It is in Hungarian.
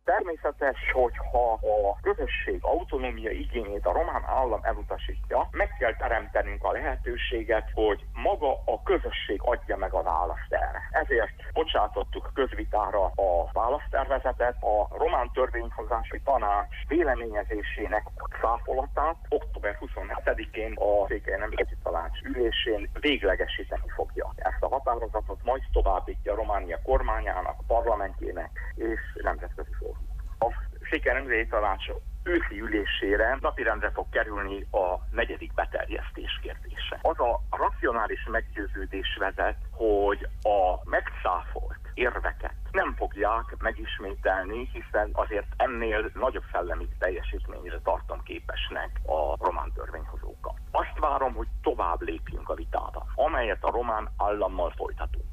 Természetes, hogyha a közösség autonómia igényét a román állam elutasítja, meg kell teremtenünk a lehetőséget, hogy maga a közösség adja meg a választ erre. Ezért bocsátottuk közvitára a választervezetet, a román törvényhozási tanács véleményezésének cáfolatát október 27-én a Székely Nemzeti Tanács ülésén véglegesíteni fogja. Ezt a határozatot majd továbbítja a Románia kormányának, parlamentjének és nemzetközi fórumnak. A Székely Nemzeti Tanács őszi ülésére napirendre fog kerülni a 4. beterjesztés kérdése. Az a racionális meggyőződés vezet, hogy a megcáfolt érveket nem fogják megismételni, hiszen azért ennél nagyobb szellemi teljesítményre tartom képesnek a román törvényhozókat. Azt várom, hogy tovább lépjünk a vitában, amelyet a román állammal folytatunk.